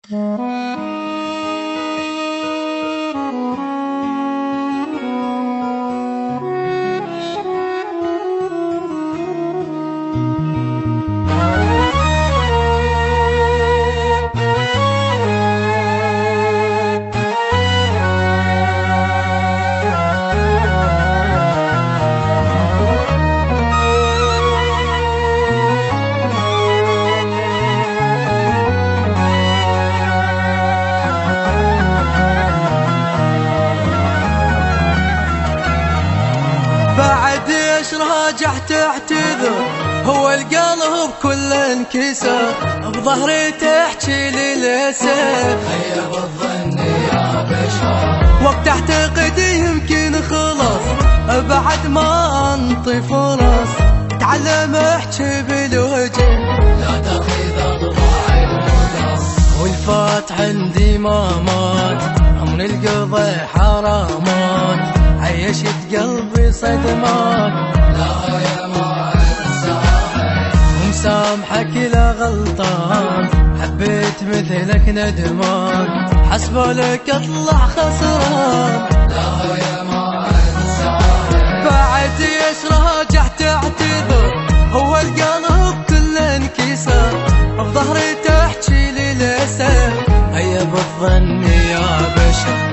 بعد ايش راجع تعتذر؟ هو القلب كله انكسر، بظهري تحكي لي لسه هيا بالظن يا بشر، وقت اعتقد يمكن خلص بعد ما انطي فرص. تعلم احكي بالوجه لا تخيذ اضلاع القدس، والفات عندي ما مات، من القضى حرامات عيشت قلبي صدمات. لا يا ما انساك ومسامحك لا غلطان، حبيت مثلك ندمان، حسبالك اطلع خسران. لا يا ما انساك بعد ايش راجع تعتذر؟ هو القلب كله انكسر، بظهري تحكي لي لسه هيا بالظن يا بشر.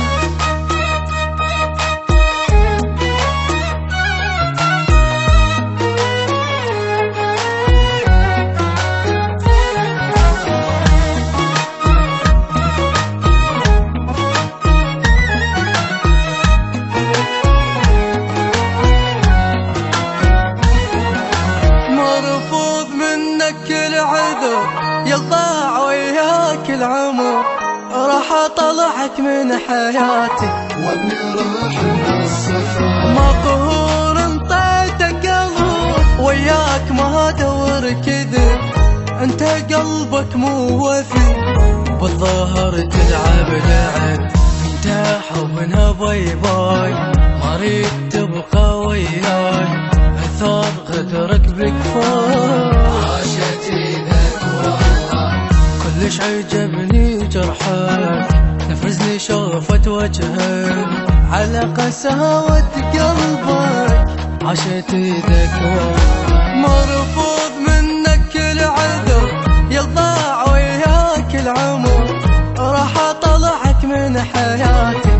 يضاع وياك العمر، راح اطلعك من حياتي وابني روح من الصفر، مقهور انطيتك قلب وياك ما ادور كذب. انت قلبك مو وفي، بالظهر تلعب لعب، انت حبنا باي باي، ما ريد تبقى وياي، اثر غدرك بكفاي. عاشت ايدك والله كلش عجبني جرحك، نفرزني شوفة وجهك على قساوة قلبك، عاشت ايدك مرفوض منك العذر، يضاع وياك العمر، راح اطلعك من حياتي